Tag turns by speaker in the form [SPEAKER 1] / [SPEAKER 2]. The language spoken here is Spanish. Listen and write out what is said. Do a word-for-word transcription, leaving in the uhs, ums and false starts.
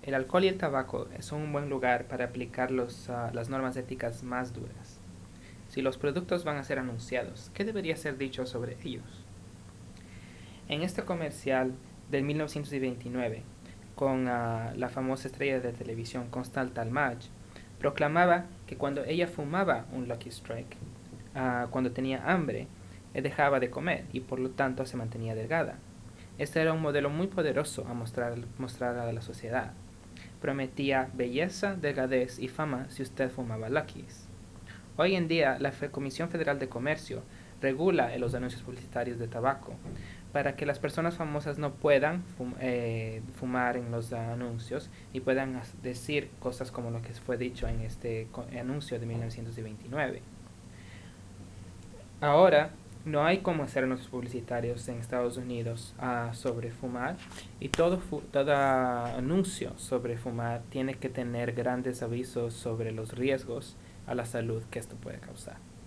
[SPEAKER 1] El alcohol y el tabaco son un buen lugar para aplicar los, uh, las normas éticas más duras. Si los productos van a ser anunciados, ¿qué debería ser dicho sobre ellos? En este comercial de mil novecientos veintinueve, con uh, la famosa estrella de televisión Constance Talmadge, proclamaba que cuando ella fumaba un Lucky Strike, uh, cuando tenía hambre, eh, dejaba de comer y por lo tanto se mantenía delgada. Este era un modelo muy poderoso a mostrar, mostrar a la sociedad. Prometía belleza, delgadez y fama si usted fumaba Lucky's. Hoy en día, la Comisión Federal de Comercio regula los anuncios publicitarios de tabaco para que las personas famosas no puedan fum eh, fumar en los anuncios y puedan decir cosas como lo que fue dicho en este anuncio de mil novecientos veintinueve. Ahora, no hay cómo hacer anuncios publicitarios en Estados Unidos uh, sobre fumar, y todo, todo anuncio sobre fumar tiene que tener grandes avisos sobre los riesgos a la salud que esto puede causar.